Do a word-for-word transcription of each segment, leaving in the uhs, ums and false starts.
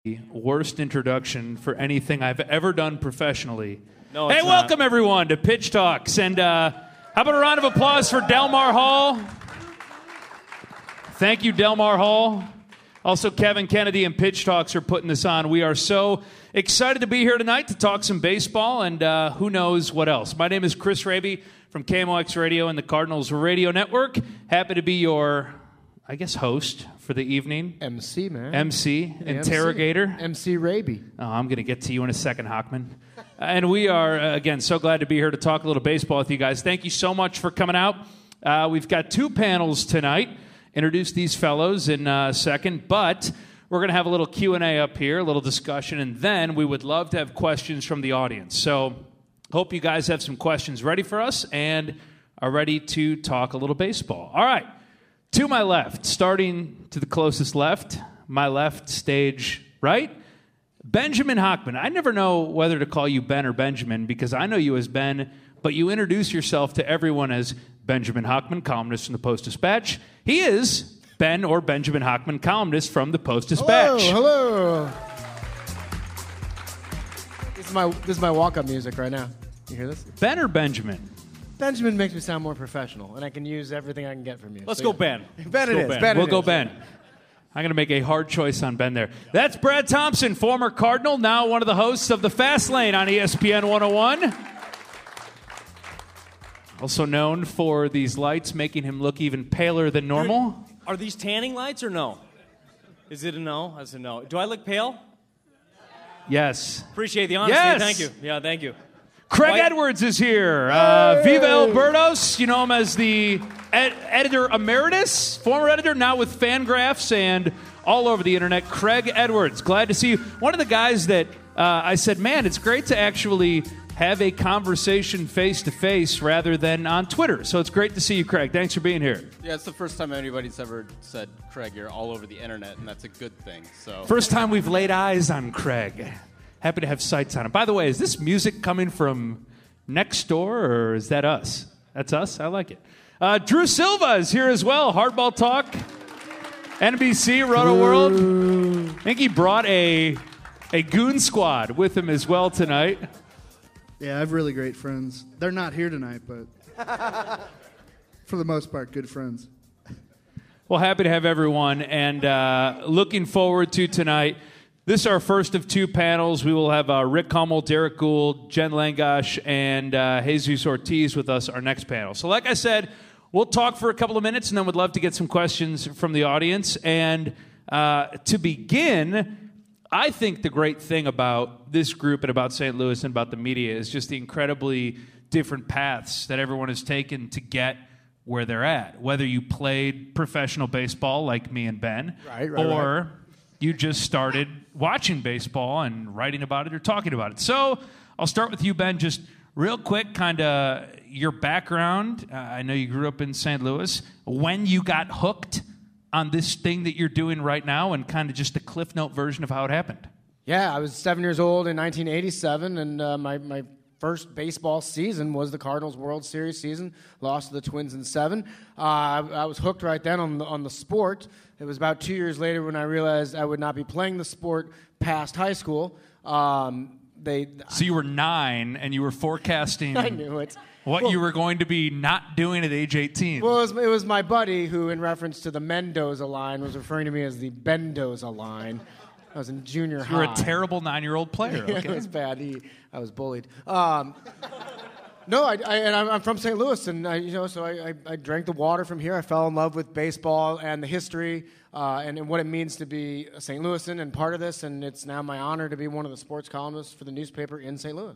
the worst introduction for anything I've ever done professionally. No, hey, it's welcome not. everyone to Pitch Talks. And uh, how about a round of applause for Delmar Hall? Thank you, Delmar Hall. Also, Kevin Kennedy and Pitch Talks are putting this on. We are so excited to be here tonight to talk some baseball and uh, who knows what else. My name is Chris Raby from K M O X Radio and the Cardinals Radio Network. Happy to be your, I guess, host for the evening. M C, man. M C, Hey, interrogator. M C, M C Raby. Oh, I'm going to get to you in a second, Hockman. And we are, uh, again, so glad to be here to talk a little baseball with you guys. Thank you so much for coming out. Uh, we've got two panels tonight. Introduce these fellows in a second, but we're going to have a little Q and A up here, a little discussion, and then we would love to have questions from the audience. So hope you guys have some questions ready for us and are ready to talk a little baseball. All right, to my left, starting to the closest left, my left, stage right, Benjamin Hockman. I never know whether to call you Ben or Benjamin because I know you as Ben, but you introduce yourself to everyone as Benjamin Hockman, columnist from the Post-Dispatch. He is Ben or Benjamin Hockman, columnist from the Post-Dispatch. Hello, hello. This is my this is my walk-up music right now. You hear this? Ben or Benjamin? Benjamin makes me sound more professional, and I can use everything I can get from you. Let's So, go yeah. Ben. Ben it Let's is. go Ben. Ben We'll it go is. Ben. I'm going to make a hard choice on Ben there. That's Brad Thompson, former Cardinal, now one of the hosts of The Fast Lane on E S P N one oh one. Also known for these lights making him look even paler than normal. Are these tanning lights or no? Is it a no? That's a no. Do I look pale? Yes. Appreciate the honesty. Yes. Thank you. Yeah, thank you. Craig White- Edwards is here. Uh, Viva Albertos, you know him as the ed- editor emeritus, former editor, now with Fangraphs and all over the internet. Craig Edwards, glad to see you. One of the guys that uh, I said, man, it's great to actually have a conversation face-to-face rather than on Twitter. So it's great to see you, Craig. Thanks for being here. Yeah, it's the first time anybody's ever said, Craig, you're all over the internet, and that's a good thing. So First time we've laid eyes on Craig. Happy to have sights on him. By the way, is this music coming from next door, or is that us? That's us? I like it. Uh, Drew Silva is here as well. Hardball Talk, N B C, Roto World. I think he brought a, a goon squad with him as well tonight. Yeah, I have really great friends. They're not here tonight, but for the most part, good friends. Well, happy to have everyone, and uh, looking forward to tonight. This is our first of two panels. We will have uh, Rick Hummel, Derek Gould, Jen Langosh, and uh, Jesus Ortiz with us our next panel. So like I said, we'll talk for a couple of minutes, and then we'd love to get some questions from the audience. And uh, to begin, I think the great thing about this group and about Saint Louis and about the media is just the incredibly different paths that everyone has taken to get where they're at. Whether you played professional baseball like me and Ben, Right, right, or right. you just started watching baseball and writing about it or talking about it. So I'll start with you, Ben, just real quick, kind of your background. Uh, I know you grew up in Saint Louis. When you got hooked on this thing that you're doing right now, and kind of just the Cliff Note version of how it happened. Yeah, I was seven years old in nineteen eighty-seven, and uh, my, my first baseball season was the Cardinals World Series season. Lost to the Twins in seven. Uh, I, I was hooked right then on the, on the sport. It was about two years later when I realized I would not be playing the sport past high school. Um, they, So you were nine, and you were forecasting I knew it. what Well- you were going to be not doing at age eighteen. Well, it was, it was my buddy who, in reference to the Mendoza line, was referring to me as the Bendoza line. I was in junior you high. were a terrible nine-year-old player. Yeah, Okay? it was bad. He, I was bullied. Um, no, I, I, and I'm, I'm from Saint Louis, and I, you know, so I, I, I drank the water from here. I fell in love with baseball and the history uh, and, and what it means to be a Saint Louisan and part of this. And it's now my honor to be one of the sports columnists for the newspaper in Saint Louis.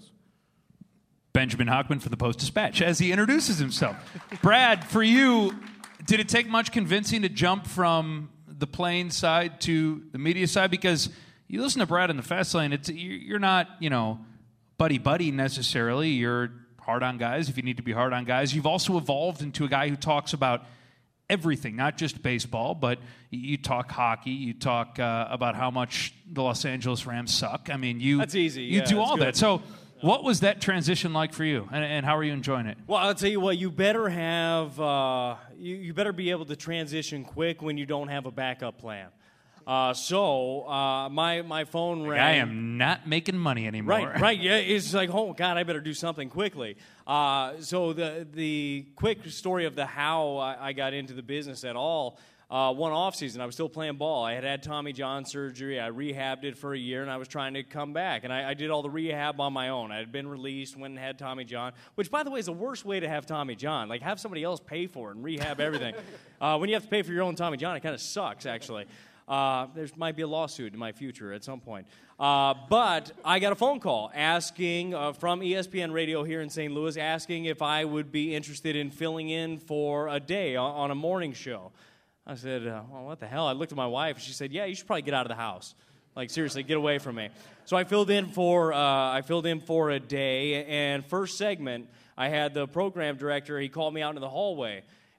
Benjamin Hockman for the Post-Dispatch, as he introduces himself. Brad, for you, did it take much convincing to jump from the playing side to the media side? Because you listen to Brad in the Fast Lane, it's, you're not, you know, buddy-buddy necessarily. You're hard on guys if you need to be hard on guys. You've also evolved into a guy who talks about everything, not just baseball, but you talk hockey, you talk uh, about how much the Los Angeles Rams suck. I mean, you, That's easy. you Yeah, do that's all good. that. So what was that transition like for you, and, and how are you enjoying it? Well, I'll tell you what. You better have. Uh, you, you better be able to transition quick when you don't have a backup plan. Uh, so uh, my my phone rang. I am not making money anymore. Right, right. Yeah, it's like, oh God, I better do something quickly. Uh, so the the quick story of the how I, I got into the business at all. Uh, one off season, I was still playing ball. I had had Tommy John surgery. I rehabbed it for a year, and I was trying to come back. And I, I did all the rehab on my own. I had been released, went and had Tommy John, which, by the way, is the worst way to have Tommy John. Like, have somebody else pay for it and rehab everything. uh, when you have to pay for your own Tommy John, it kind of sucks, actually. Uh, there might be a lawsuit in my future at some point. Uh, but I got a phone call asking uh, from E S P N Radio here in Saint Louis, asking if I would be interested in filling in for a day on, on a morning show. I said, uh, well, what the hell? I looked at my wife, and she said, yeah, you should probably get out of the house. Like, seriously, get away from me. So I filled in for uh, I filled in for a day, and first segment, I had the program director, he called me out into the hallway,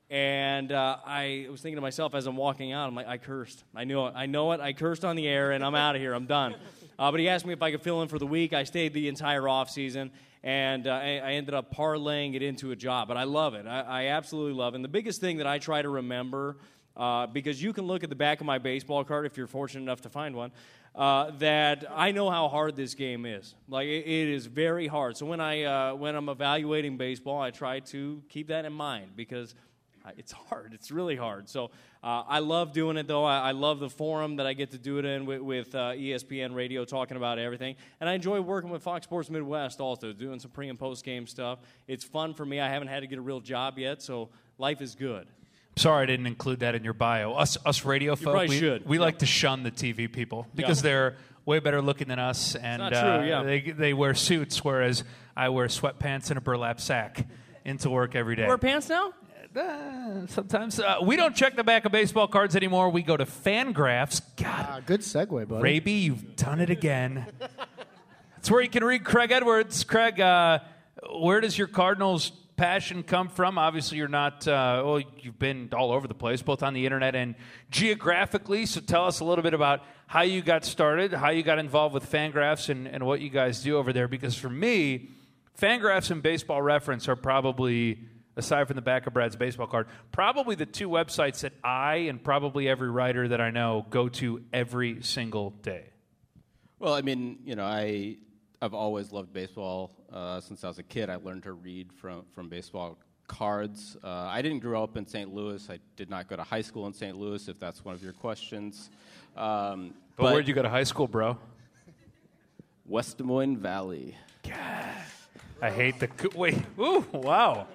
and uh, I was thinking to myself as I'm walking out, I'm like, I cursed. I knew it. I know it. I cursed on the air, and I'm out of here. I'm done. Uh, but he asked me if I could fill in for the week. I stayed the entire off season. And uh, I, I ended up parlaying it into a job. But I love it. I, I absolutely love it. And the biggest thing that I try to remember, Uh, because you can look at the back of my baseball card if you're fortunate enough to find one, uh, that I know how hard this game is. Like, it, it is very hard. So when, I, uh, when I'm evaluating baseball, I try to keep that in mind because it's hard. It's really hard. So uh, I love doing it, though. I, I love the forum that I get to do it in with, with uh, E S P N Radio, talking about everything. And I enjoy working with Fox Sports Midwest also, doing some pre- and post-game stuff. It's fun for me. I haven't had to get a real job yet, so life is good. Sorry I didn't include that in your bio. Us us radio you folk, probably we, should. we yeah. like to shun the T V people because yeah. they're way better looking than us. And it's not true, uh, yeah. they, they wear suits, whereas I wear sweatpants and a burlap sack into work every day. You wear pants now? Uh, sometimes. Uh, we don't check the back of baseball cards anymore. We go to Fangraphs. God, Uh, good segue, buddy. Raby, you've done it again. That's where you can read Craig Edwards. Craig, uh, where does your Cardinals passion come from? Obviously, you're not, uh, well, you've been all over the place, both on the internet and geographically. So tell us a little bit about how you got started, how you got involved with Fangraphs, and, and what you guys do over there. Because for me, Fangraphs and Baseball Reference are probably, aside from the back of Brad's baseball card, probably the two websites that I and probably every writer that I know go to every single day. Well, I mean, you know, I, I've always loved baseball. Uh, since I was a kid, I learned to read from, from baseball cards. Uh, I didn't grow up in Saint Louis. I did not go to high school in Saint Louis, if that's one of your questions. Um, But, but where'd you go to high school, bro? West Des Moines Valley. God, I hate the cou- wait. Ooh, wow.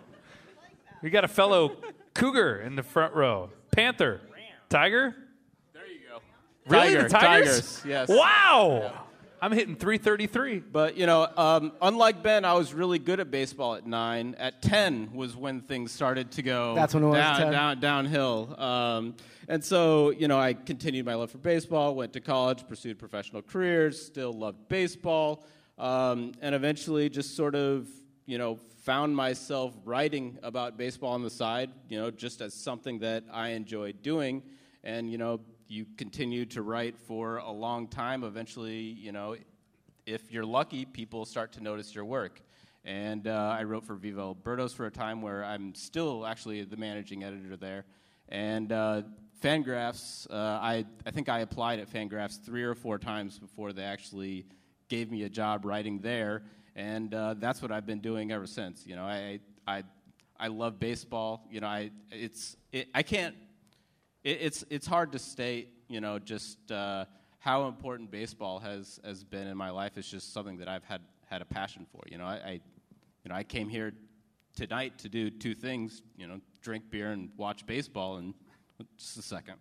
We got a fellow Cougar in the front row. Panther, Tiger. There you go. Really, Tiger, the Tigers? Tigers, yes. Wow. Yeah. I'm hitting three thirty-three. But, you know, um, unlike Ben, I was really good at baseball at nine. At ten was when things started to go That's when it was down, ten. down, downhill. Um, and so, you know, I continued my love for baseball, went to college, pursued professional careers, still loved baseball, um, and eventually just sort of, you know, found myself writing about baseball on the side, you know, just as something that I enjoyed doing. And, you know, you continue to write for a long time. Eventually, you know, if you're lucky, people start to notice your work. And uh, I wrote for Viva Albertos for a time where I'm still actually the managing editor there. And uh, Fangraphs, uh, I, I think I applied at Fangraphs three or four times before they actually gave me a job writing there. And uh, that's what I've been doing ever since. You know, I I I love baseball. You know, I it's it, I can't. It, it's it's hard to state. You know, just uh, how important baseball has, has been in my life. It's just something that I've had, had a passion for. You know, I, I you know I came here tonight to do two things. You know, drink beer and watch baseball. And just a second.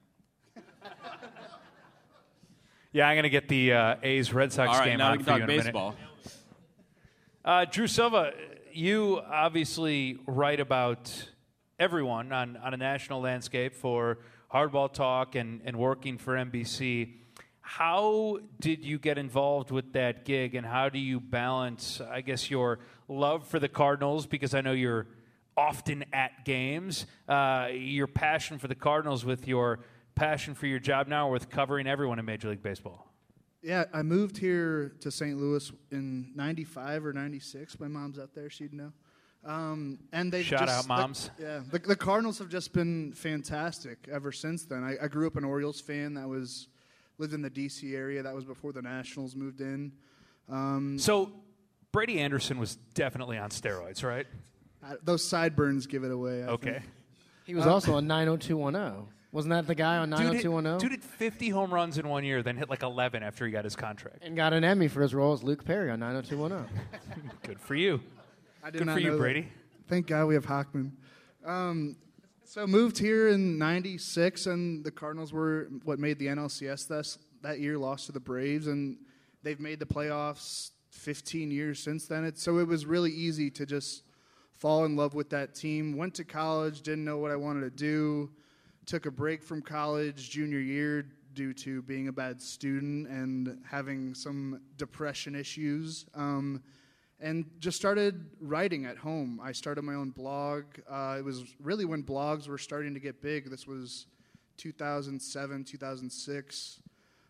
Yeah, I'm gonna get the uh, A's Red Sox All right, game now on we for can you talk in a baseball. minute. Uh, Drew Silva, you obviously write about everyone on, on a national landscape for Hardball Talk and, and working for N B C. How did you get involved with that gig, and how do you balance, I guess, your love for the Cardinals, because I know you're often at games, uh, your passion for the Cardinals with your passion for your job now with covering everyone in Major League Baseball? Yeah, I moved here to Saint Louis in ninety-five or ninety-six. My mom's out there; she'd know. Um, and they Shout just, out, moms. The, yeah, the, the Cardinals have just been fantastic ever since then. I, I grew up an Orioles fan. That was lived in the D C area. That was before the Nationals moved in. Um, So Brady Anderson was definitely on steroids, right? I, those sideburns give it away. I Okay. think. He was also on nine oh two one oh. Wasn't that the guy on nine oh two one oh? Dude hit fifty home runs in one year, then hit like eleven after he got his contract. And got an Emmy for his role as Luke Perry on nine oh two one oh. Good for you. I did Good not for you, know that. Brady. Thank God we have Hockman. Um, so moved here in ninety-six, and the Cardinals were what made the N L C S this, that year, lost to the Braves, and they've made the playoffs fifteen years since then. It, so it was really easy to just fall in love with that team. Went to college, didn't know what I wanted to do. Took a break from college junior year due to being a bad student and having some depression issues. Um, and just started writing at home. I started my own blog. Uh, it was really when blogs were starting to get big. This was two thousand seven, two thousand six.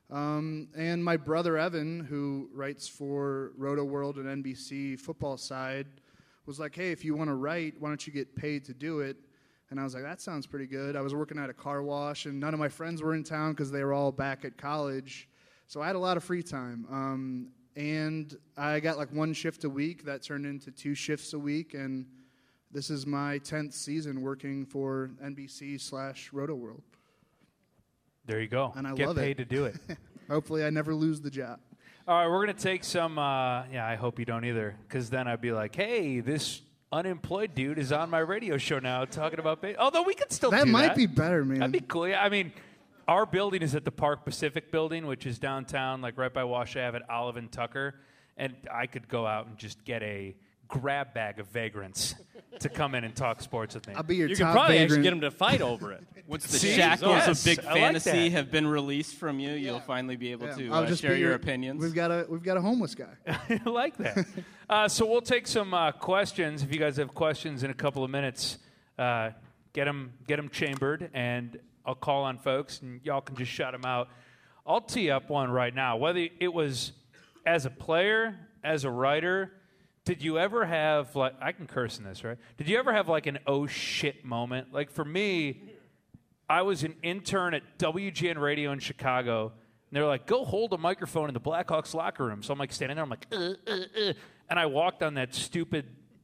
Um, and my brother Evan, who writes for Roto World and N B C football side, was like, hey, if you want to write, why don't you get paid to do it? And I was like, that sounds pretty good. I was working at a car wash, and none of my friends were in town because they were all back at college. So I had a lot of free time. Um, and I got like one shift a week. That turned into two shifts a week. And this is my tenth season working for N B C slash Roto World. There you go. And I Get love paid it. to do it. Hopefully I never lose the job. All right, we're going to take some, uh, yeah, I hope you don't either, because then I'd be like, hey, this unemployed dude is on my radio show now talking about baseball. Although we could still That do might that. be better, man. That'd be cool. Yeah, I mean, our building is at the Park Pacific building, which is downtown, like right by Wash Ave at Olive and Tucker. And I could go out and just get a grab bag of vagrants to come in and talk sports with me. I'll be your You could top probably vagrant. actually get them to fight over it. Once the See? shackles Yes, of Big I like Fantasy that. have been released from you, you'll finally be able Yeah, to I'll uh, just share be your, opinions. We've got a we've got a homeless guy. I like that. Uh, so we'll take some uh, questions. If you guys have questions in a couple of minutes, uh, get them get them chambered, and I'll call on folks, and y'all can just shout them out. I'll tee up one right now. Whether it was as a player, as a writer, did you ever have, like, I can curse in this, right? Did you ever have, like, an oh shit moment? Like, for me, I was an intern at W G N Radio in Chicago, and they were like, go hold a microphone in the Blackhawks locker room. So I'm, like, standing there, I'm like, uh, uh, uh. And I walked on that stupid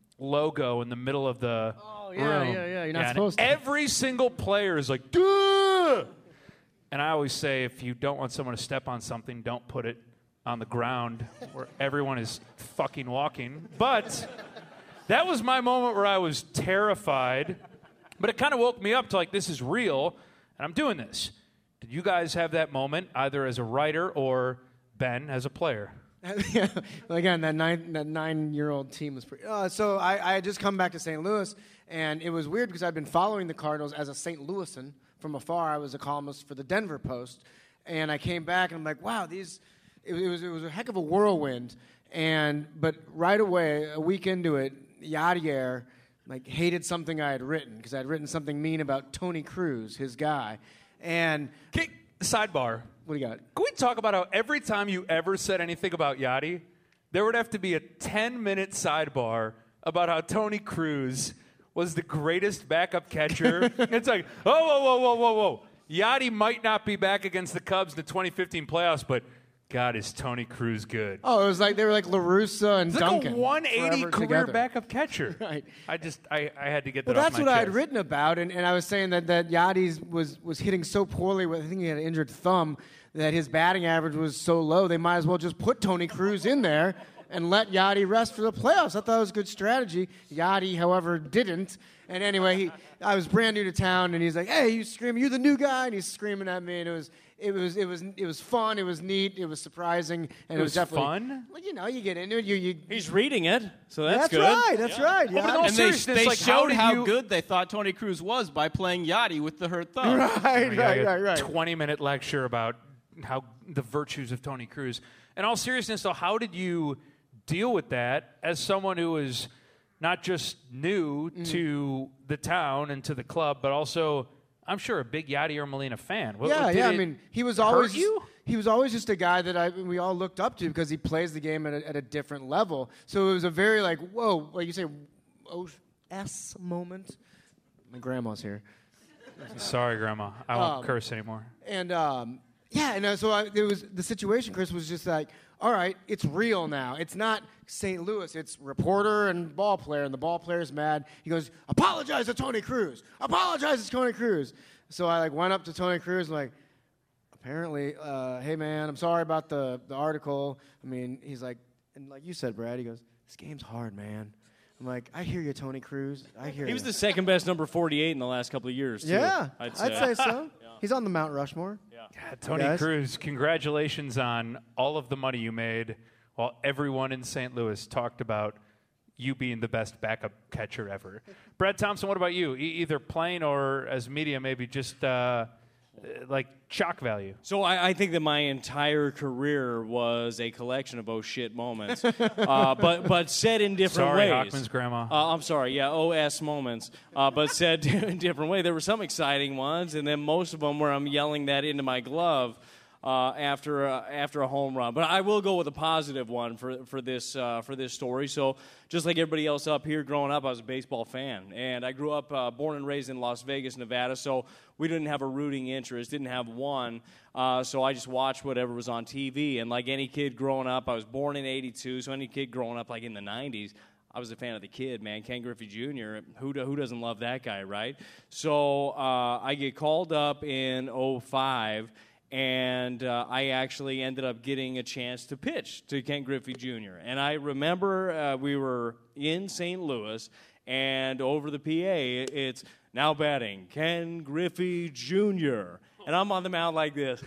logo in the middle of the Oh, yeah, room. yeah, yeah. You're not And supposed to. Every single player is like, duh! And I always say, if you don't want someone to step on something, don't put it on the ground where everyone is fucking walking. But that was my moment where I was terrified. But it kind of woke me up to, like, this is real, and I'm doing this. Did you guys have that moment, either as a writer or Ben as a player? Yeah. Well, again, that nine that nine year old team was pretty. Uh, so I, I had just come back to Saint Louis, and it was weird because I'd been following the Cardinals as a Saint Louisan from afar. I was a columnist for the Denver Post, and I came back and I'm like, wow, these. It, it was it was a heck of a whirlwind, and but right away, a week into it, Yadier like hated something I had written because I had written something mean about Tony Cruz, his guy, and Okay, sidebar. what do you got? Can we talk about how every time you ever said anything about Yachty, there would have to be a ten-minute sidebar about how Tony Cruz was the greatest backup catcher? It's like, oh, whoa, whoa, whoa, whoa, whoa. Yachty might not be back against the Cubs in the twenty fifteen playoffs, but God, is Tony Cruz good. Oh, it was like they were like La Russa and It's Duncan. like a one eighty forever career together. backup catcher. Right. I just, I, I had to get Well, that off that's my what I chest. had written about, and, and I was saying that that Yachty was was hitting so poorly with, I think he had an injured thumb, that his batting average was so low. They might as well just put Tony Cruz in there and let Yachty rest for the playoffs. I thought it was a good strategy. Yachty, however, didn't. And anyway, he, I was brand new to town, and he's like, "Hey, you screaming? You the new guy?" And he's screaming at me, and it was. It was it was it was fun. It was neat. It was surprising, and It it, was definitely fun? Well, you know, you get into it. You you. He's reading it, so that's, That's good. right. That's right. Well, but Yeah. in all and they, seriousness, they like, how showed did how you- good they thought Tony Cruz was by playing Yachty with the hurt thumb. Right, Yeah, right, a right, right. twenty-minute lecture about how the virtues of Tony Cruz. In all seriousness, though, how did you deal with that as someone who is not just new Mm. to the town and to the club, but also, I'm sure, a big Yadier Molina fan? What, Yeah, did yeah. I it mean, he was hurt always you? he was always just a guy that I we all looked up to because he plays the game at a, at a different level. So it was a very like whoa, like you say, oh s moment. My grandma's here, Sorry, Grandma. I won't Um, curse anymore. and um, Yeah, and uh, so I, it was the situation. Chris was just like, all right, it's real now. It's not Saint Louis. It's reporter and ball player, and the ball player's mad. He goes, apologize to Tony Cruz. Apologize to Tony Cruz. So I like went up to Tony Cruz and like, apparently, uh, hey man, I'm sorry about the the article. I mean, he's like, and like you said, Brad, he goes, this game's hard, man. I'm like, I hear you, Tony Cruz. I hear you. He was the second best number forty-eight in the last couple of years, too. Yeah, I'd I'd say, say so. Yeah. He's on the Mount Rushmore. Yeah. God, Tony Guys? Cruz, congratulations on all of the money you made while everyone in Saint Louis talked about you being the best backup catcher ever. Brad Thompson, what about you? E- either playing or as media, maybe just uh, like shock value. So I, I think that my entire career was a collection of oh shit moments, uh, but but said in different Sorry, ways. Hockman's grandma. Uh, I'm sorry, yeah, O S moments, uh, but said in different way. There were some exciting ones, and then most of them where I'm yelling that into my glove uh, after uh, after a home run. But I will go with a positive one for for this uh, for this story. So just like everybody else up here, growing up, I was a baseball fan, and I grew up uh, born and raised in Las Vegas, Nevada. So we didn't have a rooting interest, didn't have one. Uh, so I just watched whatever was on T V. And like any kid growing up, I was born in eighty-two. So any kid growing up like in the nineties, I was a fan of the kid, man, Ken Griffey Junior Who do, who doesn't love that guy, right? So uh, I get called up in oh five. And uh, I actually ended up getting a chance to pitch to Ken Griffey Junior And I remember uh, we were in Saint Louis, and over the P A, it's now batting Ken Griffey Junior And I'm on the mound like this.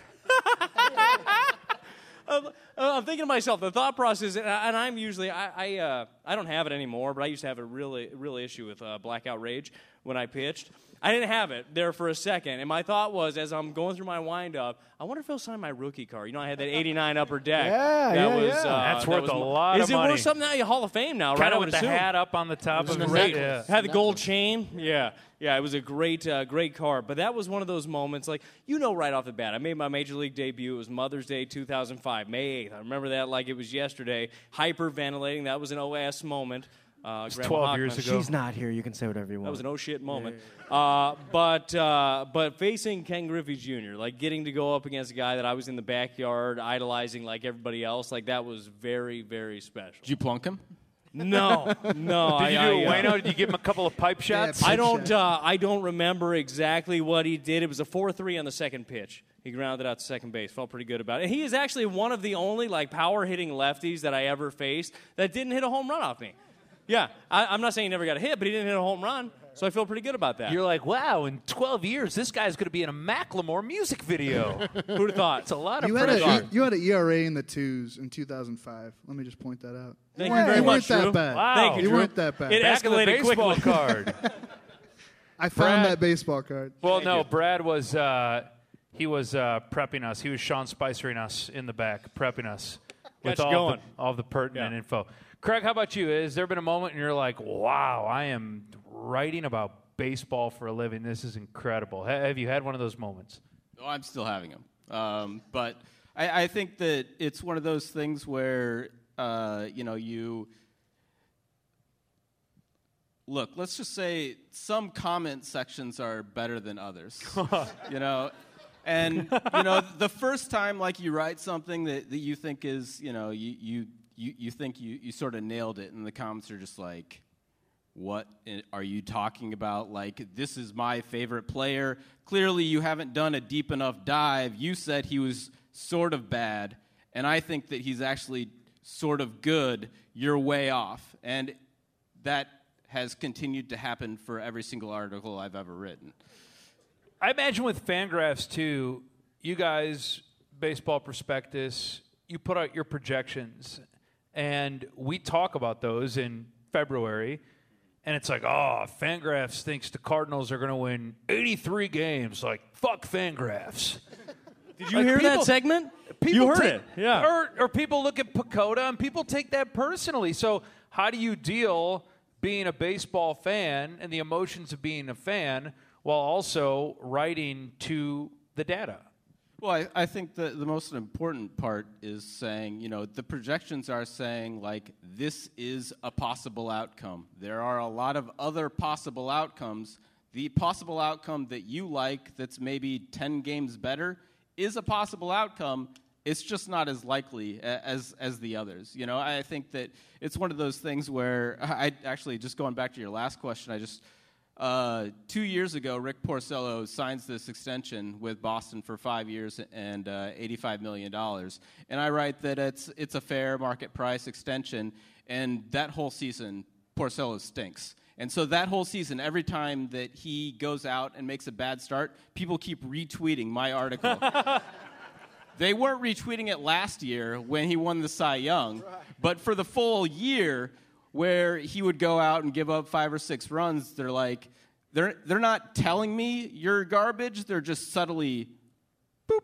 I'm, I'm thinking to myself, the thought process, and, I, and I'm usually, I I, uh, I don't have it anymore, but I used to have a really real issue with uh, blackout rage when I pitched. I didn't have it there for a second, and my thought was, as I'm going through my wind-up, I wonder if he'll sign my rookie card. You know, I had that eighty-nine upper deck. Yeah, that yeah, was, yeah. Uh, That's that worth was a mo- lot Is of it money. worth something now? You Hall of Fame now, right? Kind I of would with the assume. hat up on the top of was it. Great. Yeah. Had the gold chain. Yeah. Yeah, it was a great, uh, great card. But that was one of those moments, like, you know right off the bat. I made my Major League debut. It was Mother's Day two thousand five, May eighth. I remember that like it was yesterday. Hyperventilating. That was an O S moment. Uh, It's Grandma twelve years Hockman. ago. She's not here. You can say whatever you want. That was an oh shit moment. Uh, but uh, but facing Ken Griffey Junior, like getting to go up against a guy that I was in the backyard idolizing like everybody else, like that was very, very special. Did you plunk him? No, no. Did I, you I, do a uh, Wayno? Did you give him a couple of pipe shots? Yeah, I don't. Uh, I don't remember exactly what he did. It was a four three on the second pitch. He grounded out to second base. Felt pretty good about it. And he is actually one of the only like power hitting lefties that I ever faced that didn't hit a home run off me. Yeah, I, I'm not saying he never got a hit, but he didn't hit a home run, so I feel pretty good about that. You're like, wow, in twelve years, this guy's going to be in a Macklemore music video. Who'd have thought? It's a lot of You had, pressure. a, you had an E R A in the twos in two thousand five. Let me just point that out. Thank you you very you much, weren't Drew. that bad. Wow. Thank you, You Drew. weren't that bad. It Back of the escalated baseball quickly. card. I found Brad- that baseball card. Well, Thank no, you. Brad was uh, he was uh, prepping us. He was Sean Spicering us in the back, prepping us with Got you all going. the, all the pertinent Yeah. info. Craig, how about you? Has there been a moment and you're like, wow, I am writing about baseball for a living. This is incredible. Ha- have you had one of those moments? Oh, I'm still having them. Um, but I, I think that it's one of those things where, uh, you know, you look, let's just say some comment sections are better than others, you know. And, you know, the first time, like, you write something that, that you think is, you know, you, you, you, you think you, you sort of nailed it, and the comments are just like, what are you talking about? Like, this is my favorite player. Clearly, you haven't done a deep enough dive. You said he was sort of bad, and I think that he's actually sort of good. You're way off. And that has continued to happen for every single article I've ever written. I imagine with Fangraphs, too, you guys, Baseball Prospectus, you put out your projections, and we talk about those in February, and it's like, oh, Fangraphs thinks the Cardinals are going to win eighty-three games. Like, fuck Fangraphs. Did you Like, hear people- that segment? People You heard take- it, yeah. Or, or people look at Pacoda, and people take that personally. So how do you deal being a baseball fan and the emotions of being a fan while also writing to the data? Well, I, I think the, the most important part is saying, you know, the projections are saying, like, this is a possible outcome. There are a lot of other possible outcomes. The possible outcome that you like that's maybe ten games better is a possible outcome. It's just not as likely as as the others. You know, I think that it's one of those things where I actually, just going back to your last question, I just uh, two years ago, Rick Porcello signs this extension with Boston for five years and uh, eighty-five million dollars, and I write that it's it's a fair market price extension, and that whole season, Porcello stinks. And so that whole season, every time that he goes out and makes a bad start, people keep retweeting my article. They weren't retweeting it last year when he won the Cy Young, but for the full year where he would go out and give up five or six runs, they're like, they're they're not telling me you're garbage, they're just subtly, boop.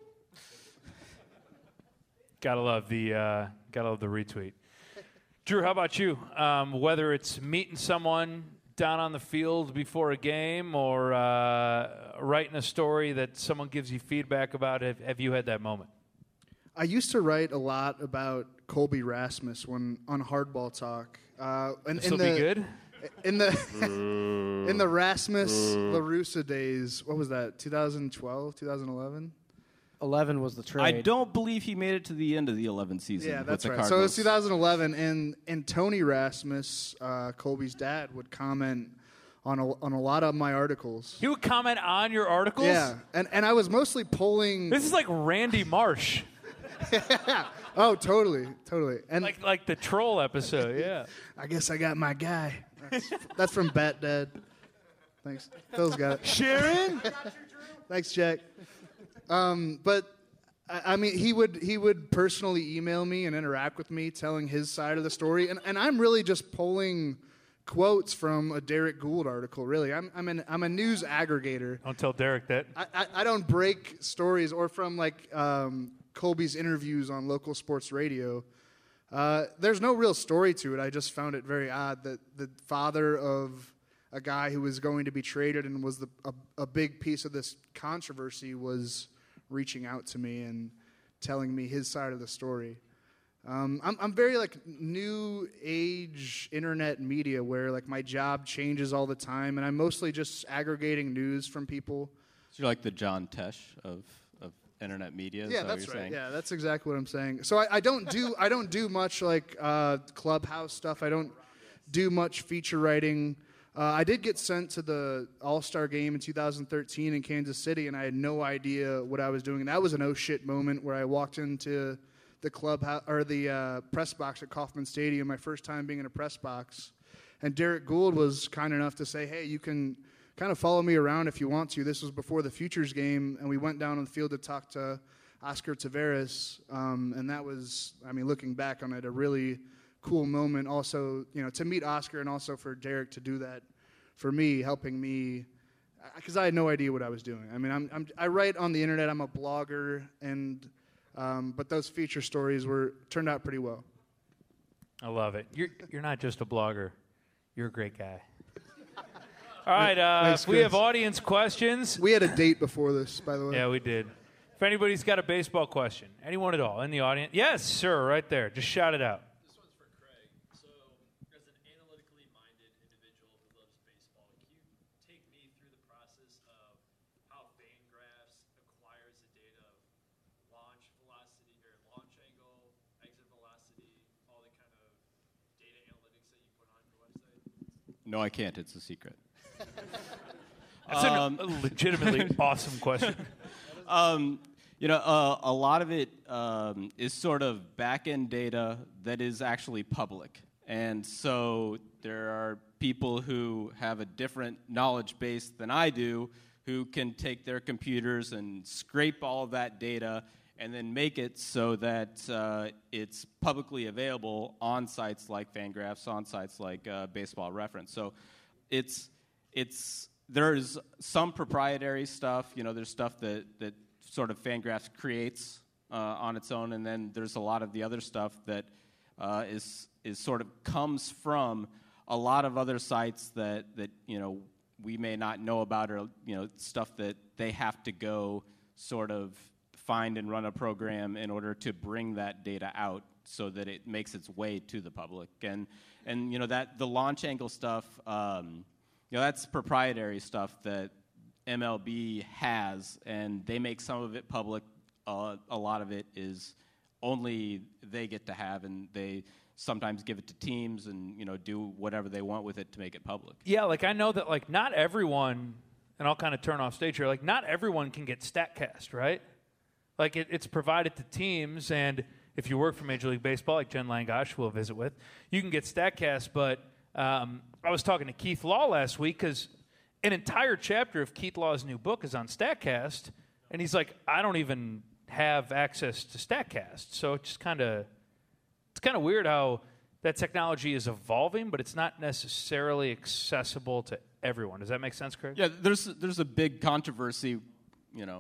Gotta love the uh, gotta love the retweet. Drew, how about you? Um, whether it's meeting someone down on the field before a game or uh, writing a story that someone gives you feedback about, have, have you had that moment? I used to write a lot about Colby Rasmus when on Hardball Talk. Uh, and, This will in the, be good. In the in the Rasmus LaRussa days, what was that? twenty twelve, twenty eleven. eleven was the trade. I don't believe he made it to the end of the eleventh season. Yeah, with that's the right. So it Cardinals. was twenty eleven, and and Tony Rasmus, uh, Colby's dad, would comment on a, on a lot of my articles. He would comment on your articles? Yeah, and and I was mostly polling. This is like Randy Marsh. Oh, totally, totally. And Like like the troll episode, yeah. I guess I got my guy. That's, that's from Bat Dad. Thanks. Phil's got it. Sharon? Thanks, Jack. Um, but I, I mean, he would he would personally email me and interact with me, telling his side of the story, and and I'm really just pulling quotes from a Derek Gould article. Really, I'm I'm an I'm a news aggregator. Don't tell Derek that. I I, I don't break stories or from like um, Colby's interviews on local sports radio. Uh, there's no real story to it. I just found it very odd that the father of a guy who was going to be traded and was the, a, a big piece of this controversy was reaching out to me and telling me his side of the story. Um, I'm, I'm very like new age internet media where like my job changes all the time, and I'm mostly just aggregating news from people. So you're like the John Tesh of, of internet media. Is Yeah, that what that's you're right. saying? Yeah, that's exactly what I'm saying. So I, I don't do I don't do much like uh, Clubhouse stuff. I don't do much feature writing. Uh, I did get sent to the All-Star game in two thousand thirteen in Kansas City, and I had no idea what I was doing. And that was an oh shit moment where I walked into the clubhouse or the uh, press box at Kauffman Stadium, my first time being in a press box. And Derek Gould was kind enough to say, "Hey, you can kind of follow me around if you want to." This was before the Futures game, and we went down on the field to talk to Oscar Taveras, um, and that was, I mean, looking back on it, a really cool moment. Also, you know, to meet Oscar and also for Derek to do that for me, helping me, because I had no idea what I was doing. I mean, I'm, I'm I write on the internet. I'm a blogger, and um, but those feature stories were turned out pretty well. I love it. You're you're not just a blogger. You're a great guy. All right, uh, Thanks, if we Chris. have audience questions. We had a date before this, by the way. Yeah, we did. If anybody's got a baseball question, anyone at all in the audience, yes, sir, right there. Just shout it out. This one's for Craig. So, as an analytically minded individual who loves baseball, can you take me through the process of how Fangraphs acquires the data of launch velocity or launch angle, exit velocity, all the kind of data analytics that you put on your website? No, I can't. It's a secret. That's Um, an, a legitimately awesome question. Um, you know, uh, a lot of it um, is sort of back-end data that is actually public. And so there are people who have a different knowledge base than I do who can take their computers and scrape all of that data and then make it so that uh, it's publicly available on sites like Fangraphs, on sites like uh, Baseball Reference. So it's it's there's some proprietary stuff. You know, there's stuff that, that sort of Fangraphs creates uh, on its own, and then there's a lot of the other stuff that uh, is is sort of comes from a lot of other sites that, that you know we may not know about, or you know stuff that they have to go sort of find and run a program in order to bring that data out so that it makes its way to the public. And and you know that the launch angle stuff. Um, You know, that's proprietary stuff that M L B has, and they make some of it public. uh, a lot of it is only they get to have, and they sometimes give it to teams and, you know, do whatever they want with it to make it public. Yeah, like I know that like not everyone, and I'll kind of turn off stage here, like not everyone can get StatCast, right? Like it, it's provided to teams, and if you work for Major League Baseball, like Jen Langosh we'll visit with, you can get StatCast, but um, I was talking to Keith Law last week because an entire chapter of Keith Law's new book is on StatCast, and he's like, I don't even have access to StatCast, so it's just kind of it's kind of weird how that technology is evolving, but it's not necessarily accessible to everyone. Does that make sense, Craig? Yeah, there's there's a big controversy, you know.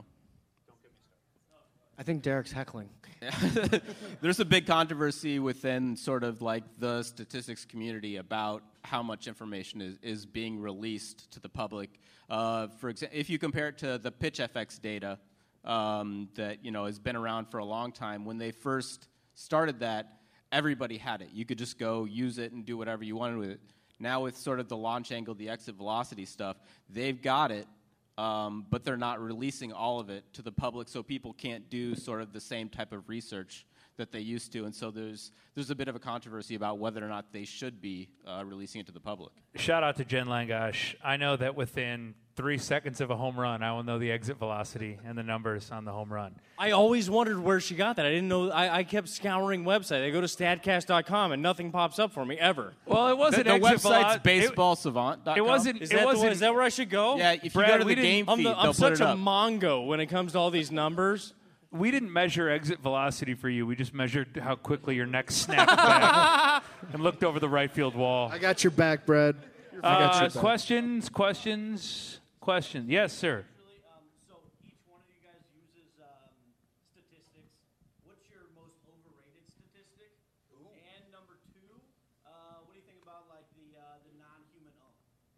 I think Derek's heckling. There's a big controversy within sort of like the statistics community about how much information is, is being released to the public. Uh, for example, if you compare it to the PitchFX data um, that, you know, has been around for a long time, when they first started that, everybody had it. You could just go use it and do whatever you wanted with it. Now with sort of the launch angle, the exit velocity stuff, they've got it. Um, but they're not releasing all of it to the public, so people can't do sort of the same type of research that they used to. And so there's there's a bit of a controversy about whether or not they should be uh, releasing it to the public. Shout out to Jen Langosh. I know that within three seconds of a home run, I will know the exit velocity and the numbers on the home run. I always wondered where she got that. I didn't know. I, I kept scouring websites. I go to statcast dot com and nothing pops up for me ever. Well, it wasn't The, the exit website's velocity. baseball savant dot com. It wasn't. Is it that, the wasn't. one, is that where I should go? Yeah, if Brad, you go to we the didn't- game I'm, feed, the, they'll I'm put such it a up. mongo when it comes to all these numbers. We didn't measure exit velocity for you. We just measured how quickly your neck snapped back and looked over the right field wall. I got your back, Brad. I got Uh, your back. questions, questions, questions. Yes, sir. Actually, um, so each one of you guys uses um, statistics. What's your most overrated statistic? And number two, uh, what do you think about like the uh, the non-human own?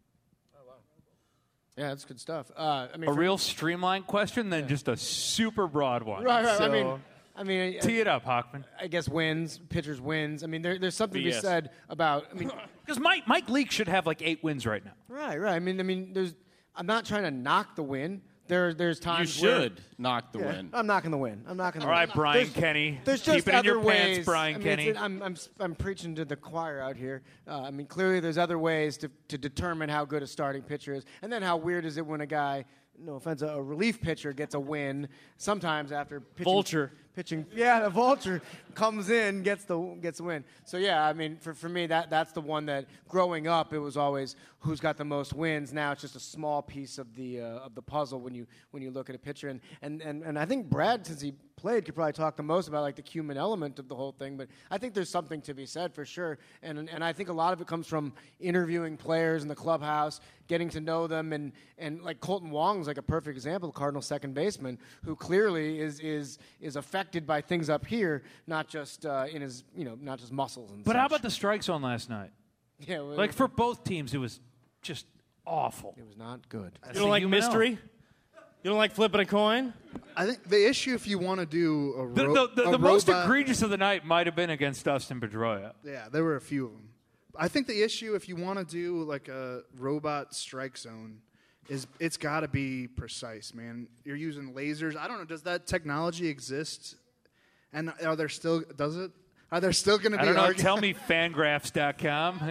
Yeah, that's good stuff. Uh, I mean, A for- real streamlined question, then just a super broad one. right, right. I So, mean, I mean, I, tee it up, Hockman. I guess wins, pitchers wins. I mean, there, there's something to B be S. said about. I mean, Because Mike Mike Leake should have like eight wins right now. right, right. I mean, I mean, there's. I'm not trying to knock the win. There, there's You times where- should knock the Yeah, win. I'm knocking the win. I'm knocking the All win. right, Brian There's- Kenny. There's just Keep it in your other ways. pants, Brian I mean, Kenny. it's- I'm, I'm, I'm preaching to the choir out here. Uh, I mean, clearly there's other ways to, to determine how good a starting pitcher is. And then how weird is it when a guy, no offense, a, a relief pitcher gets a win sometimes after pitching. Vulture. Pitching, yeah, the vulture comes in, gets the gets the win. So yeah, I mean, for, for me, that that's the one that growing up it was always who's got the most wins. Now it's just a small piece of the uh, of the puzzle when you when you look at a pitcher. And, and and and I think Brad, since he played, could probably talk the most about like the human element of the whole thing. But I think there's something to be said for sure. And and I think a lot of it comes from interviewing players in the clubhouse, getting to know them, and and like Colton Wong's like a perfect example, Cardinal second baseman, who clearly is is is affected by things up here, not just uh, in his, you know, not just muscles and But such. how about the strike zone last night? Yeah, well, Like for both teams, it was just awful. it was not good. That's You don't the like human mystery? element. You don't like flipping a coin? I think the issue, if you want to do a, The, ro- the, the, a the most robot- egregious of the night might have been against Dustin Pedroia. Yeah, there were a few of them. I think the issue, if you want to do like a robot strike zone, is it's got to be precise, man. You're using lasers. I don't know. Does that technology exist? And are there still? Does it? Are there still going to be? I don't know. argu- Tell me fangraphs dot com.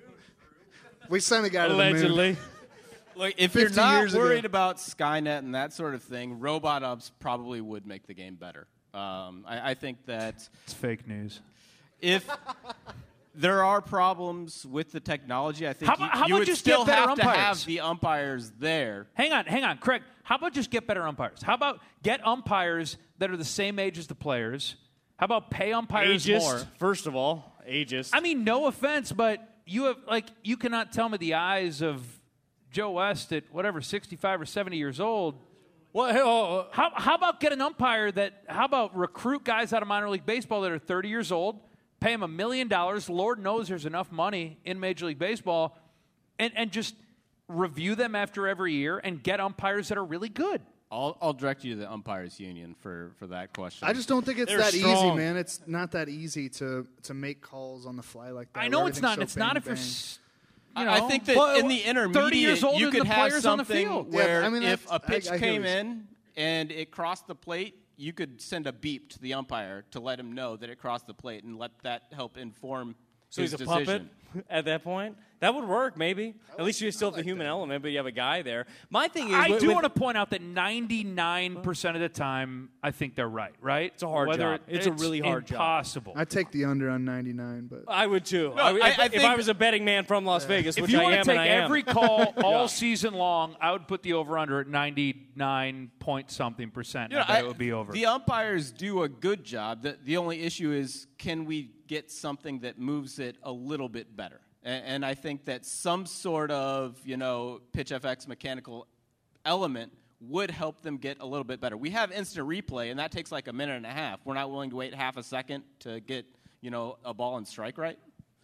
We sent a guy to the moon. Allegedly. Look, if you're fifty not years ago. worried about Skynet and that sort of thing, robot ups probably would make the game better. Um, I, I think that It's fake news. if there are problems with the technology, I think How you, about- how you about would just get still better have to umpires? have the umpires there. Hang on, hang on, Craig. How about just get better umpires? How about get umpires that are the same age as the players? How about pay umpires Ageist, more? first of all. Ageist. I mean, no offense, but you have like you cannot tell me the eyes of Joe West at whatever sixty-five or seventy years old. Well, hey, oh, How, how about get an umpire that? How about recruit guys out of minor league baseball that are thirty years old, pay them a million dollars? Lord knows there's enough money in Major League Baseball, and and just review them after every year and get umpires that are really good. I'll, I'll direct you to the umpires union for, for that question. I just don't think it's They're that easy, strong. man. It's not that easy to to make calls on the fly like that. I know where it's not. everything's And so it's not if you're. bang, s- I- You know, I think that well, in the thirty years intermediate, older you than could the have players on the something field. Yeah, where I mean, if that's- a pitch I- I hear came what you're in and it crossed the plate you could send a beep to the umpire to let him know that it crossed the plate and let that help inform So his he's a decision. puppet at that point? That would work, maybe. At least you still have the human element, but you have a guy there. My thing is, I with, do with- want to point out that ninety-nine percent of the time, I think they're right, right? It's a hard Whether job. It's a really hard job. impossible. I take the under on ninety-nine, but I would too. I, if, I- I if think- I was a betting man from Las Vegas, If which you I want am to take and I am. every call all Yeah. season long, I would put the over-under at ninety-nine point something percent. You know, I bet I- it would be over. The umpires do a good job. The, the only issue is, can we get something that moves it a little bit better? And, and I think that some sort of, you know, pitch F X mechanical element would help them get a little bit better. We have instant replay, and that takes like a minute and a half. We're not willing to wait half a second to get, you know, a ball and strike right.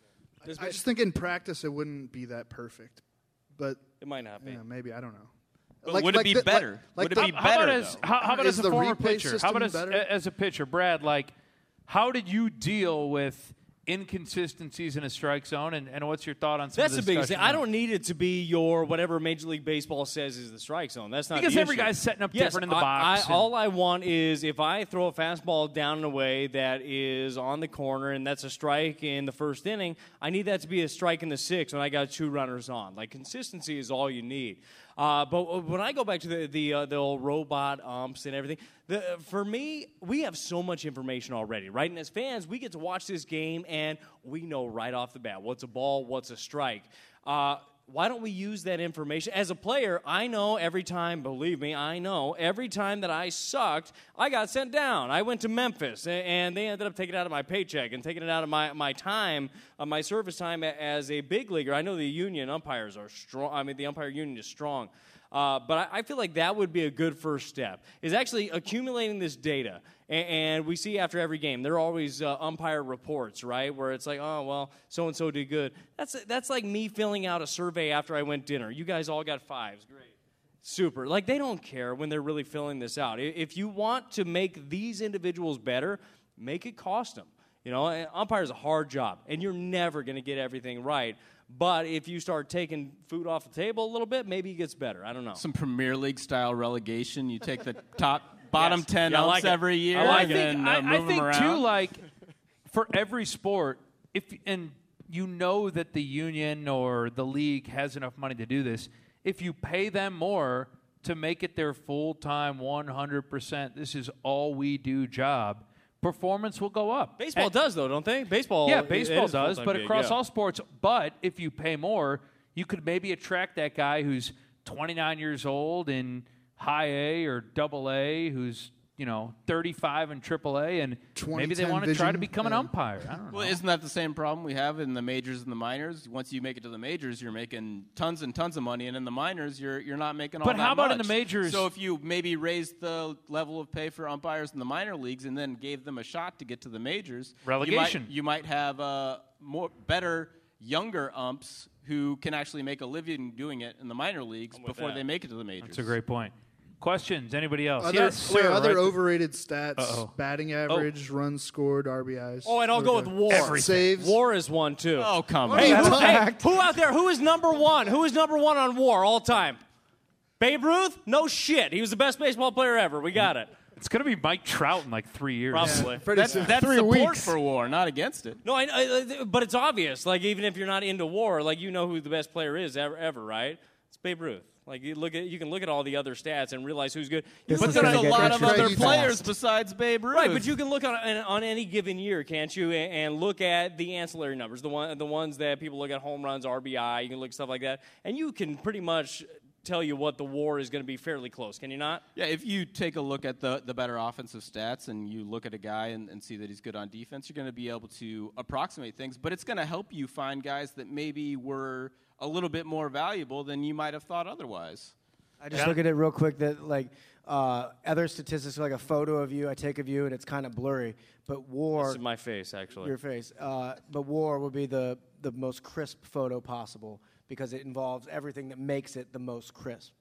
I just think in practice it wouldn't be that perfect. But It might not be. yeah, maybe I don't know. But would it be the- better? Like, Would like it the- be how about better, as though? how, how about Is as a the former replay pitcher? How system about as, better? as a pitcher, Brad? Like, how did you deal with inconsistencies in a strike zone, and, and what's your thought on some That's of the the biggest thing. discussion I there? don't need it to be your whatever Major League Baseball says is the strike zone. That's not Because the every issue. guy's setting up Yes, different in the I- box I, and- all I want is if I throw a fastball down in a way that is on the corner and that's a strike in the first inning, I need that to be a strike in the sixth when I got two runners on. Like consistency is all you need. Uh, but when I go back to the the, uh, the old robot umps and everything, the, for me, we have so much information already, right? And as fans, we get to watch this game and we know right off the bat what's a ball, what's a strike. Uh, why don't we use that information? As a player, I know every time, believe me, I know every time that I sucked, I got sent down. I went to Memphis, a- and they ended up taking it out of my paycheck and taking it out of my, my time, uh, my service time a- as a big leaguer. I know the union umpires are strong. I mean, the umpire union is strong. Uh, but I, I feel like that would be a good first step, is actually accumulating this data. And, and we see after every game, there are always uh, umpire reports, right, where it's like, oh, well, so-and-so did good. That's that's like me filling out a survey after I went dinner. You guys all got fives. Great. Super. Like, they don't care when they're really filling this out. I- If you want to make these individuals better, make it cost them. You know, and umpire is a hard job, and you're never going to get everything right. But if you start taking food off the table a little bit, maybe it gets better. I don't know. Some Premier League style relegation. You take the top bottom Yes. ten Yeah, I umps like it. every year I like I think, and uh, I, move I them think around. too, like for every sport, if and you know that the union or the league has enough money to do this, if you pay them more to make it their full time, one hundred percent, this is all we do job, performance will go up. Baseball And- does, though, don't they? Baseball. Yeah, it- baseball it is a does, full-time but gig, across yeah. all sports. But if you pay more, you could maybe attract that guy who's twenty-nine years old in high A or double A, who's you know thirty-five in triple A, and maybe they twenty ten want to try to vision, become an yeah. umpire. I don't know. Well, isn't that the same problem we have in the majors and the minors? Once you make it to the majors, you're making tons and tons of money, and in the minors, you're you're not making all But that how about in much. the majors- So if you maybe raised the level of pay for umpires in the minor leagues and then gave them a shot to get to the majors, Relegation. You might, you might have uh, more better younger umps who can actually make a living doing it in the minor leagues with before that. they make it to the majors. That's a great point. Questions? Anybody else? Other, yes, wait, sir. other right there. overrated stats: Uh-oh. batting average, runs scored, R B Is. Oh, and I'll go with WAR. Everything. Saves. WAR is one, too. Oh, come What on. are you Hey, who, talking- hey, who out there? Who is number one? Who is number one on WAR all time? Babe Ruth? No shit. He was the best baseball player ever. We got it. It's going to be Mike Trout in like three years. Probably. Pretty That's, soon. that's Three support weeks. for war, not against it. No, I, I, but it's obvious. Like, even if you're not into WAR, like, you know who the best player is ever, ever right? It's Babe Ruth. Like, you look at, you can look at all the other stats and realize who's good. You This But is look there's gonna a at, get lot of crazy other fast. players besides Babe Ruth. right, but you can look on, on any given year, can't you? And, and look at the ancillary numbers, the one, the ones that people look at: home runs, R B I. You can look at stuff like that, and you can pretty much tell you what the WAR is going to be fairly close. Can you not? Yeah, if you take a look at the, the better offensive stats and you look at a guy and, and see that he's good on defense, you're going to be able to approximate things. But it's going to help you find guys that maybe were a little bit more valuable than you might have thought otherwise. I just look at it real quick that like uh, other statistics, like a photo of you, I take of you, and it's kind of blurry. But WAR, This is my face, actually. your face, uh, but WAR would be the the most crisp photo possible because it involves everything that makes it the most crisp.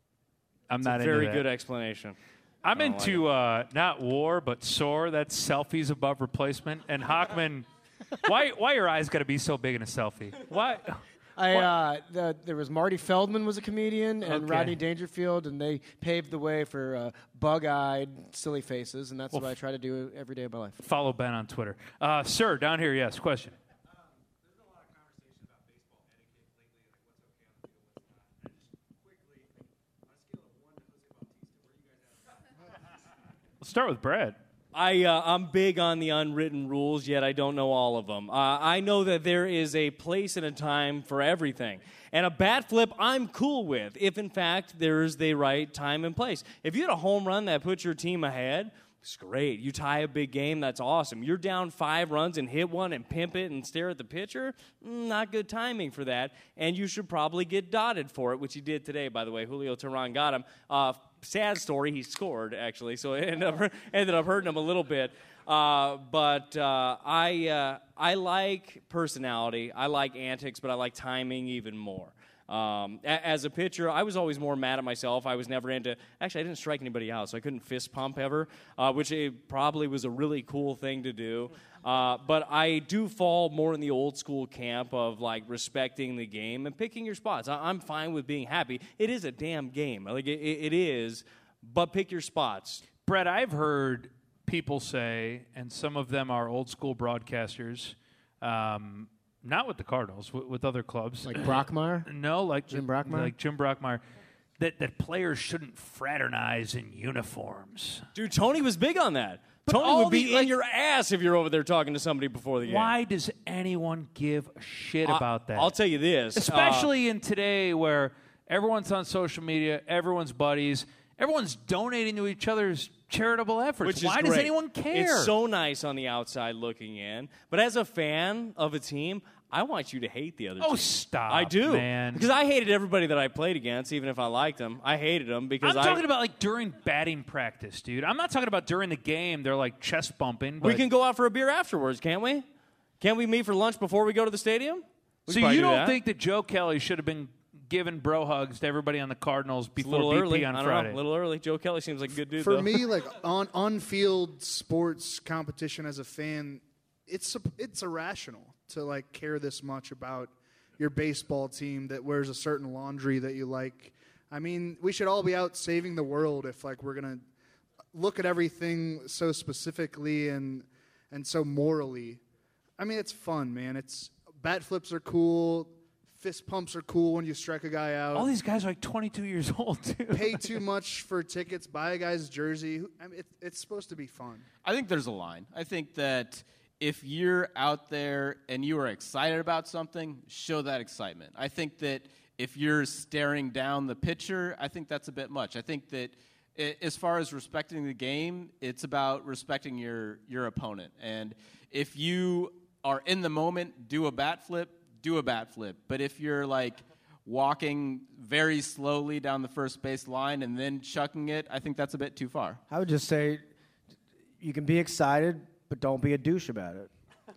I'm It's not a very into that. good explanation. I'm I don't into uh, not WAR, but SOAR. That's selfies above replacement. And Hockman, why why your eyes got to be so big in a selfie? Why? I uh, the, there was Marty Feldman was a comedian and Okay. Rodney Dangerfield, and they paved the way for uh, bug-eyed, silly faces, and that's what I try to do every day of my life. Follow Ben on Twitter. Uh, sir, down here, yes, question. Let's start with Brad. I, uh, I'm big on the unwritten rules, yet I don't know all of them. Uh, I know that there is a place and a time for everything. And a bat flip, I'm cool with, if in fact there's the right time and place. If you had a home run that puts your team ahead, it's great. You tie a big game, that's awesome. You're down five runs and hit one and pimp it and stare at the pitcher, mm, not good timing for that. And you should probably get dotted for it, which he did today, by the way. Julio Teheran got him. Uh, sad story, he scored, actually, so it ended up, ended up hurting him a little bit. Uh, but uh, I, uh, I like personality. I like antics, but I like timing even more. Um, a- as a pitcher, I was always more mad at myself. I was never into – actually, I didn't strike anybody out, so I couldn't fist pump ever, uh, which it probably was a really cool thing to do. Uh, but I do fall more in the old school camp of, like, respecting the game and picking your spots. I- I'm fine with being happy. It is a damn game. Like, it, it is, but pick your spots. Brett, I've heard people say, and some of them are old school broadcasters, um, not with the Cardinals, w- with other clubs. Like Brockmeyer? No, like Jim Brockmeyer? Like Jim Brockmeyer. That, that players shouldn't fraternize in uniforms. Dude, Tony was big on that. But Tony all would be the, in like- your ass if you're over there talking to somebody before the game. Why does anyone give a shit I- about that? I'll tell you this. uh, Especially in today where everyone's on social media, everyone's buddies, everyone's donating to each other's charitable efforts. Which is Why does great. anyone care? It's so nice on the outside looking in. But as a fan of a team, I want you to hate the other Oh, team. stop, I do. man. Because I hated everybody that I played against, even if I liked them. I hated them because I'm I... talking about like during batting practice, dude. I'm not talking about during the game. They're like chest bumping. But We can go out for a beer afterwards, can't we? Can't we meet for lunch before we go to the stadium? We So could probably you do don't that. think that Joe Kelly should have been giving bro hugs to everybody on the Cardinals It's a before little B P early. on I don't Friday? know. A little early. Joe Kelly seems like a good dude, For though. me, like on on-field sports competition as a fan, it's it's irrational to like care this much about your baseball team that wears a certain laundry that you like. I mean, we should all be out saving the world if like we're gonna look at everything so specifically and and so morally. I mean, it's fun, man. It's bat flips are cool. Fist pumps are cool when you strike a guy out. All these guys are like twenty-two years old, too. Pay too much for tickets, buy a guy's jersey. I mean, it, it's supposed to be fun. I think there's a line. I think that if you're out there and you are excited about something, show that excitement. I think that if you're staring down the pitcher, I think that's a bit much. I think that i- as far as respecting the game, it's about respecting your, your opponent. And if you are in the moment, do a bat flip, do a bat flip. But if you're like walking very slowly down the first base line and then chucking it, I think that's a bit too far. I would just say you can be excited, but don't be a douche about it.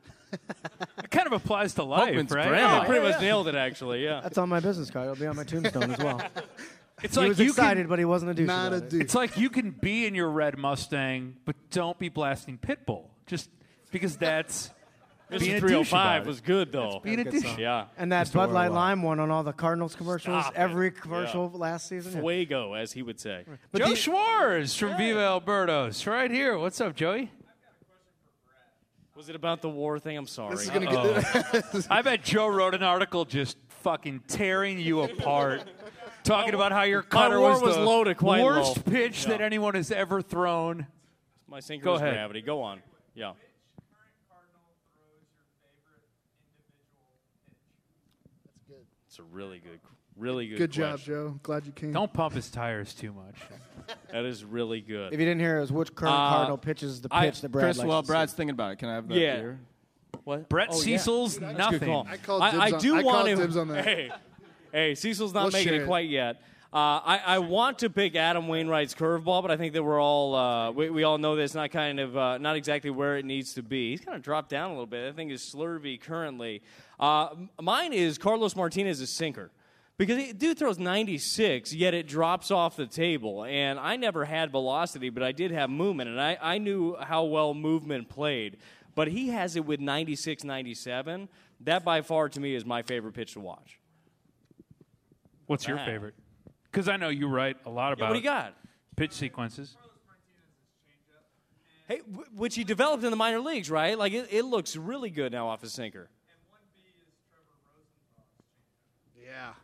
It kind of applies to life, Hopeman's right? grammar. I pretty much nailed it, actually, yeah. That's on my business card. It'll be on my tombstone as well. It's he like was you excited, can, but he wasn't a douche Not a about it. dude. It's like you can be in your red Mustang, but don't be blasting Pitbull. Just because that's being a three oh douche five about was it. good, though. Being a Good douche. song. Yeah. And that Mister Bud Light Orwell. Lime one on all the Cardinals commercials, Stop it. every commercial last season. Fuego, as he would say. But Joe the- Schwartz from Viva Alberto's, right here. What's up, Joey? Was it about the war thing? I'm sorry. This is gonna get. I bet Joe wrote an article just fucking tearing you apart, talking about how your cutter war was was the low to quite worst low. pitch Yeah. that anyone has ever thrown. My sinker Go was ahead. gravity. Go on. Yeah. It's a really good, really good Good job, question. Joe. Glad you came. Don't pump his tires too much. That is really good. If you didn't hear, it was which current Uh, Cardinal pitches the I- pitch that Brad Chris, likes while to Brad's see. thinking about it, can I have that Yeah. beer? What? Brett Oh, yeah. Cecil's Good nothing. call. I called I, dibs I on- do I want called to. dibs on that. Hey, hey, Cecil's not We'll making share it it. quite yet. Uh, I, I want to pick Adam Wainwright's curveball, but I think that we're all uh, we, we all know that it's not kind of uh, not exactly where it needs to be. He's kind of dropped down a little bit. I think is slurvy currently. Uh, m- mine is Carlos Martinez's sinker. Because the dude throws ninety-six, yet it drops off the table. And I never had velocity, but I did have movement. And I, I knew how well movement played. But he has it with ninety-six, ninety-seven. That, by far, to me, is my favorite pitch to watch. What's your that. favorite? Because I know you write a lot Yeah, about what do you got? pitch sequences. Hey, w- which he developed in the minor leagues, right? Like, it, it looks really good now off his sinker. Yeah.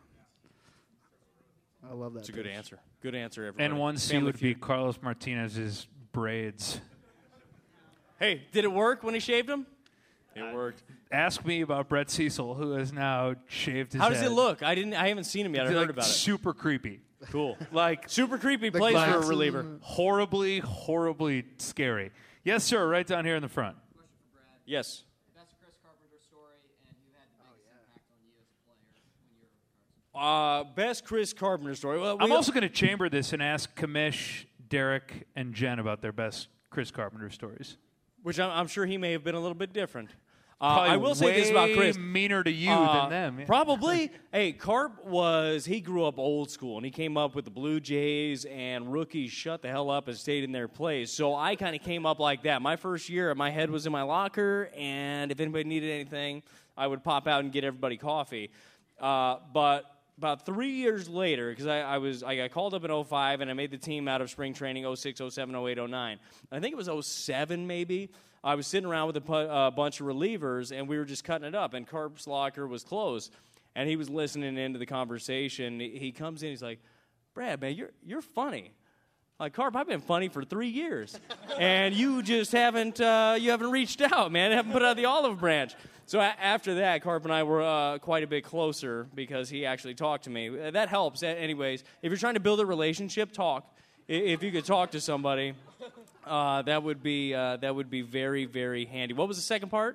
I love that. That's a good pitch. answer. Good answer, everybody. And one C Family would be Feud. Carlos Martinez's braids. Hey, did it work when he shaved him? It worked. Ask me about Brett Cecil, who has now shaved his How does head. it look? I didn't. I haven't seen him yet. I It's heard like about it. super creepy. Cool. Like Super creepy plays for a glasses reliever. and horribly, horribly scary. Yes, sir, right down here in the front. Question for Brad. Yes. Best Chris Carpenter story, and who had the biggest impact on you as a player when you were with Carson? Uh, best Chris Carpenter story. Well, I'm we- also going to chamber this and ask Kamish, Derek, and Jen about their best Chris Carpenter stories. which I'm, I'm sure he may have been a little bit different. Uh, Probably I will say this about Chris. way meaner to you Uh, than them. yeah. Probably. Hey, Carp was, he grew up old school, and he came up with the Blue Jays, and rookies shut the hell up and stayed in their place. So I kind of came up like that. My first year, my head was in my locker, and if anybody needed anything, I would pop out and get everybody coffee. Uh, but about three years later, because I, I was I got called up in oh five, and I made the team out of spring training oh six, oh seven, oh eight, oh nine. I think it was oh seven maybe. I was sitting around with a pu- uh, bunch of relievers, and we were just cutting it up, and Carp's locker was closed. And he was listening into the conversation. He he comes in, he's like, Brad, man, you're you're funny. Like, Carp, I've been funny for three years, and you just haven't uh, you haven't reached out, man. Haven't put out the olive branch. So a- after that, Carp and I were uh, quite a bit closer because he actually talked to me. That helps, A- anyways. If you're trying to build a relationship, talk. I- If you could talk to somebody, uh, that would be uh, that would be very very handy. What was the second part?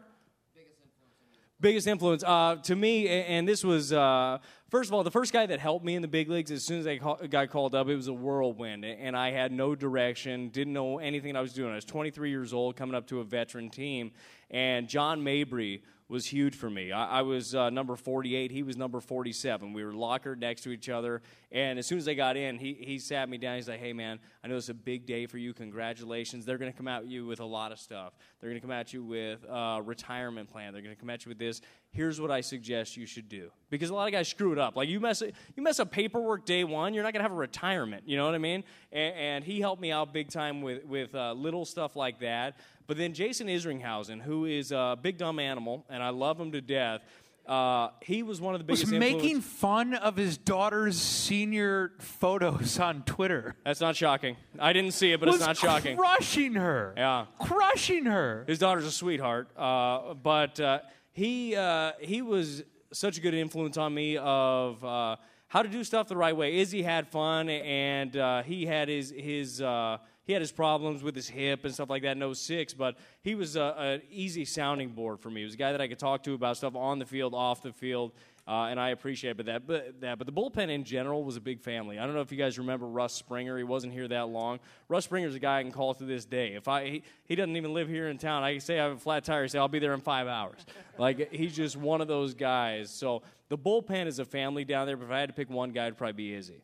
Biggest influence uh, to me, a- and this was uh, first of all the first guy that helped me in the big leagues. As soon as I call, got called up, it was a whirlwind, and I had no direction, didn't know anything I was doing. I was twenty-three years old, coming up to a veteran team, and John Mabry was huge for me. I, I was uh, number forty-eight. He was number forty-seven. We were lockered next to each other. And as soon as I got in, he, he sat me down. He's like, hey, man, I know it's a big day for you. Congratulations. They're going to come at you with a lot of stuff. They're going to come at you with a retirement plan. They're going to come at you with this. Here's what I suggest you should do. Because a lot of guys screw it up. Like, you mess you mess up paperwork day one, you're not going to have a retirement. You know what I mean? And, and he helped me out big time with, with uh, little stuff like that. But then Jason Isringhausen, who is a big dumb animal, and I love him to death, uh, he was one of the was biggest making influence- fun of his daughter's senior photos on Twitter. That's not shocking. I didn't see it, but was it's not shocking. Crushing her. Yeah. Crushing her. His daughter's a sweetheart, uh, but uh, he uh, he was such a good influence on me of uh, how to do stuff the right way. Izzy had fun, and uh, he had his his uh, he had his problems with his hip and stuff like that in oh six, but he was an easy sounding board for me. He was a guy that I could talk to about stuff on the field, off the field. Uh, and I appreciate that. But that, but the bullpen in general was a big family. I don't know if you guys remember Russ Springer. He wasn't here that long. Russ Springer's a guy I can call to this day. If I he, he doesn't even live here in town, I can say I have a flat tire. He say I'll be there in five hours. Like, he's just one of those guys. So the bullpen is a family down there. But if I had to pick one guy, it'd probably be Izzy.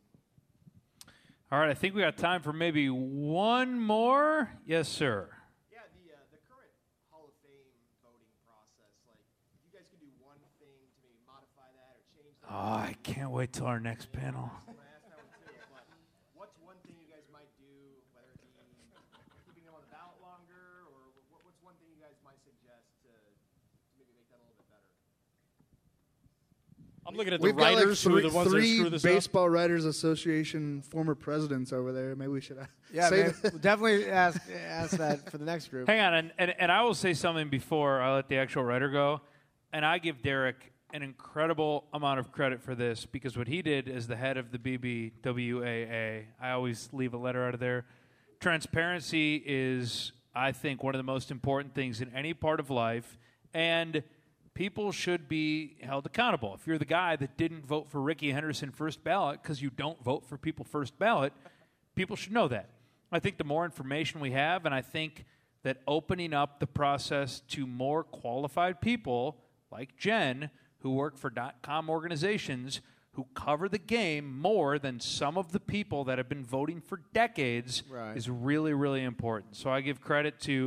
All right, I think we got time for maybe one more. Yes, sir. Yeah, the uh, the current Hall of Fame voting process, like, if you guys could do one thing to maybe modify that or change that. Oh, I can't wait till our next panel. I'm gonna ask that one too, but what's one thing you guys might do, whether it be keeping them on the ballot longer, or what, what's one thing you guys might suggest to, to maybe make that a little bit better? I'm looking at the We've got like writers who three, are the ones that three screw this Baseball Writers Association former presidents over there. Maybe we should uh, Yeah, say man, that. we'll definitely ask ask that for the next group. Hang on, and, and, and I will say something before I let the actual writer go. And I give Derek an incredible amount of credit for this because what he did as the head of the B B W A A, I always leave a letter out of there. Transparency is, I think, one of the most important things in any part of life, and people should be held accountable. If you're the guy that didn't vote for Ricky Henderson first ballot because you don't vote for people first ballot, people should know that. I think the more information we have, and I think that opening up the process to more qualified people like Jen, who work for .com organizations, who cover the game more than some of the people that have been voting for decades, Right. is really, really important. So I give credit to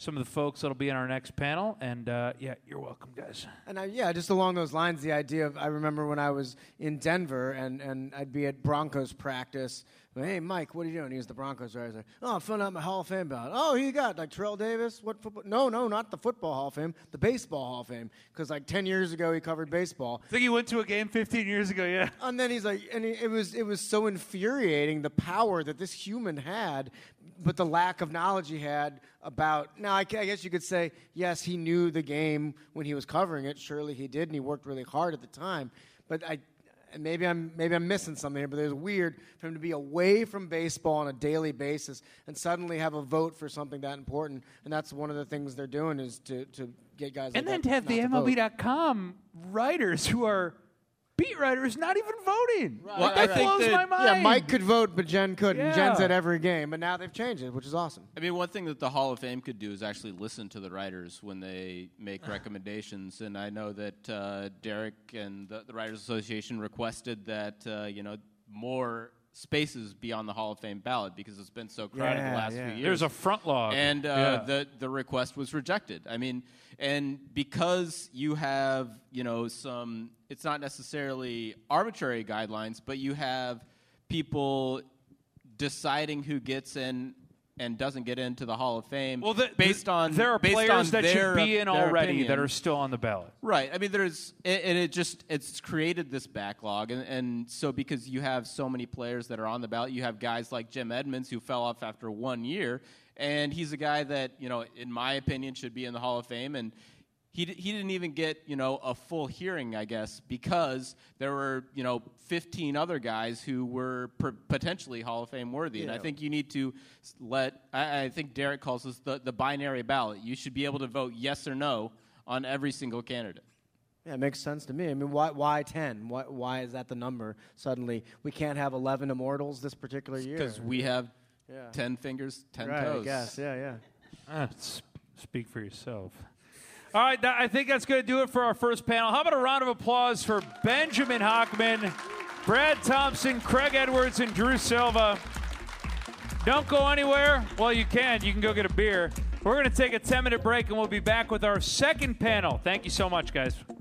some of the folks that'll be in our next panel. And, uh, yeah, you're welcome, guys. And I, yeah, just along those lines, the idea of I remember when I was in Denver and, and I'd be at Broncos practice. Hey, Mike, what are you doing? He was the Broncos writer. I was like, oh, I'm filling out my Hall of Fame ballot. Oh, who you got? Like Terrell Davis? What football? No, no, not the Football Hall of Fame, the Baseball Hall of Fame. Because like ten years ago, he covered baseball. I think he went to a game fifteen years ago, yeah. And then he's like, and he, it was it was so infuriating, the power that this human had, but the lack of knowledge he had about. Now, I, I guess you could say, yes, he knew the game when he was covering it. Surely he did, and he worked really hard at the time. But I. And maybe I'm maybe I'm missing something here, but it's weird for him to be away from baseball on a daily basis and suddenly have a vote for something that important. And that's one of the things they're doing is to, to get guys. And like then that to have not the to M L B vote. dot com writers who are beat writers not even voting. Right, Like, right, that right. blows that- my mind. Yeah, Mike could vote, but Jen couldn't. Yeah. Jen's at every game, but now they've changed it, which is awesome. I mean, one thing that the Hall of Fame could do is actually listen to the writers when they make recommendations. And I know that uh, Derek and the, the Writers Association requested that uh, you know more spaces be on the Hall of Fame ballot because it's been so crowded Yeah, the last yeah. few years. There's a front log. And uh, Yeah. the the request was rejected. I mean, and because you have, you know, some, it's not necessarily arbitrary guidelines, but you have people deciding who gets in and doesn't get into the Hall of Fame Well, the, based on there are based players on that their, should be in their already opinion. that are still on the ballot. Right. I mean, there's, and and it just, it's created this backlog. And, and so because you have so many players that are on the ballot, you have guys like Jim Edmonds who fell off after one year. And he's a guy that, you know, in my opinion, should be in the Hall of Fame. And he, d- he didn't even get, you know, a full hearing, I guess, because there were, you know, fifteen other guys who were per- potentially Hall of Fame worthy. And I Yeah. think you need to s- let, I, I think Derek calls this the, the binary ballot. You should be able to vote yes or no on every single candidate. Yeah, it makes sense to me. I mean, why why ten? Why why is that the number? Suddenly, we can't have eleven immortals this particular year Because we have Yeah. ten fingers, ten right, toes. I guess. Yeah, yeah. Ah, s- speak for yourself. All right, that, I think that's going to do it for our first panel. How about a round of applause for Benjamin Hochman, Brad Thompson, Craig Edwards, and Drew Silva. Don't go anywhere. Well, you can. You can go get a beer. We're going to take a ten-minute break, and we'll be back with our second panel. Thank you so much, guys.